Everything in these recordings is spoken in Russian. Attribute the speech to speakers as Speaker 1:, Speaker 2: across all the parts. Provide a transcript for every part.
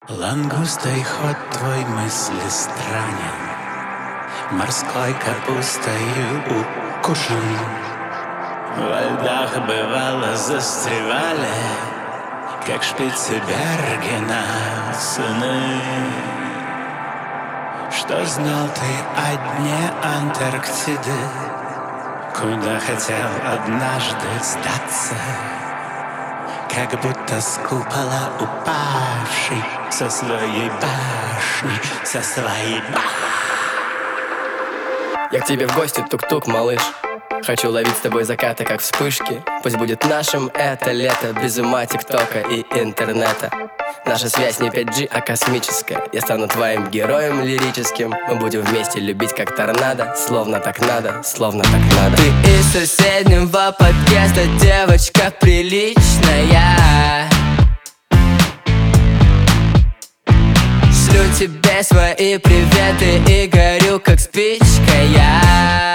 Speaker 1: Лангустой ход твой мысли странен, морской капустою укушен. Во льдах бывало застревали, как Шпицбергена сыны. Что знал ты о дне Антарктиды, куда хотел однажды сдаться? Как будто с купола упавший со своей башни, со своей башни.
Speaker 2: Я к тебе в гости, тук-тук, малыш. Хочу ловить с тобой закаты, как вспышки. Пусть будет нашим это лето, без ума тиктока и интернета. Наша связь не 5G, а космическая. Я стану твоим героем лирическим. Мы будем вместе любить как торнадо. Словно так надо, словно так надо. Ты из соседнего подъезда, девочка приличная. Шлю тебе свои приветы и горю как спичка я.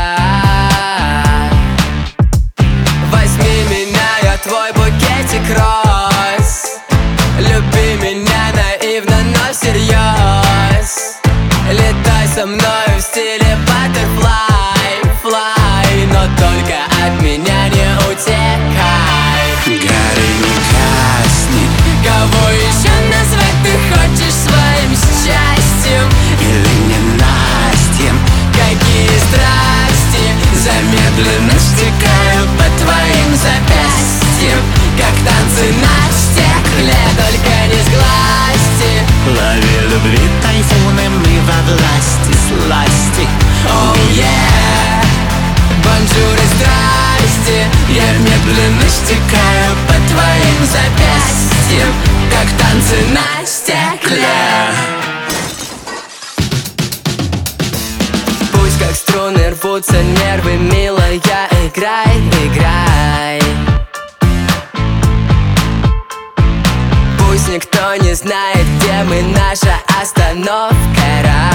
Speaker 2: Возьми меня, я твой букетик роз. Люби меня наивно, но всерьез. Летай со мной в стиле butterfly, fly. Но только от меня не утекай.
Speaker 1: Гори, не гасни.
Speaker 2: Кого еще назвать ты хочешь своим счастьем?
Speaker 1: Или ненастьем?
Speaker 2: Какие страсти замедленно стекают по твоим запястьям, как танцы на стекле, только не сглазьте.
Speaker 1: Лови любви тайфуны, мы во власти сласти.
Speaker 2: Oh yeah, бонжур и здрасте. Я медленно стекаю по твоим запястьям, как танцы на стекле. Пусть как струны рвутся нервы, милая, играй, играй. Пусть никто не знает, где мы, наша остановка,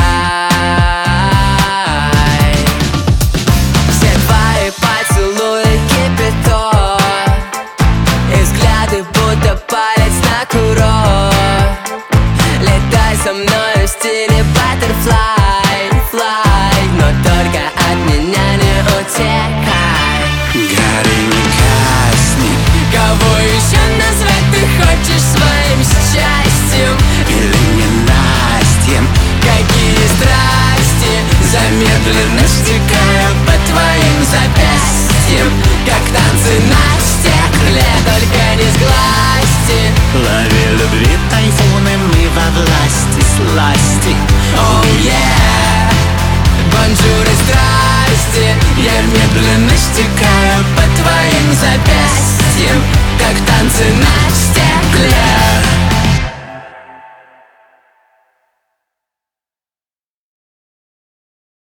Speaker 2: рай. Все твои поцелуи кипяток, и взгляды будто палец на курок. Летай со мной в стиле butterfly, fly. Но только от меня не утекай.
Speaker 1: Гори, не гасни.
Speaker 2: Кого еще назвать ты хочешь своим счастьем?
Speaker 1: Или ненастьем?
Speaker 2: Какие страсти замедленно стекают по твоим запястьям, как танцы на стекле, только не сглазьте.
Speaker 1: Лови любви тайфуны, мы во власти сласти.
Speaker 2: Oh yeah, бонжур и здрасте. Я медленно стекаю